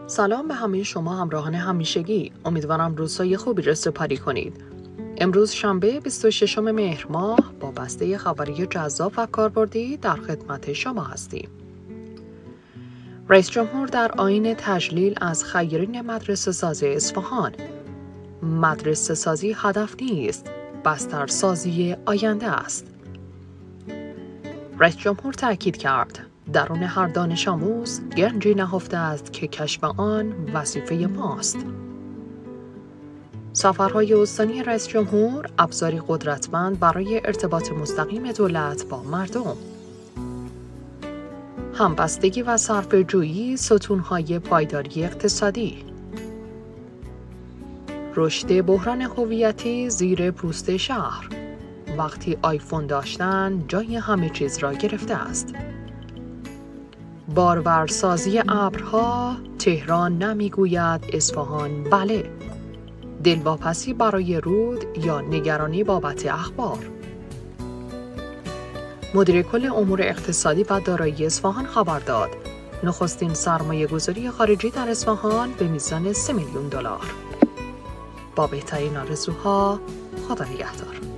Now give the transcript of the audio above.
سلام به همه شما همراهان همیشگی. امیدوارم روزهای خوبی رستوپاری کنید. امروز شنبه 26 مهر ماه با بسته خبری جذاب و کاربردی در خدمت شما هستیم. رئیس جمهور در آیین تجلیل از خیرین مدرسه سازی اصفهان: مدرسه سازی هدف نیست، بسترسازی آینده است. رئیس جمهور تاکید کرد درون هر دانش آموز گنجی نهفته است که کشف آن وظیفه ماست. سفرهای استانی رئیس جمهور ابزاری قدرتمند برای ارتباط مستقیم دولت با مردم. همبستگی و صرفه‌جویی ستونهای پایداری اقتصادی. رشد بحران هویتی زیر پوست شهر. وقتی آیفون داشتن جای همه چیز را گرفته است. بارورسازی ابرها، تهران نمیگوید اصفهان بله. دلواپسی برای رود یا نگرانی بابت اخبار. مدیر کل امور اقتصادی و دارایی اصفهان خبر داد نخستین سرمایه گذاری خارجی در اصفهان به میزان $3 میلیون. با بهترین آرزوها، خدا نگهدار.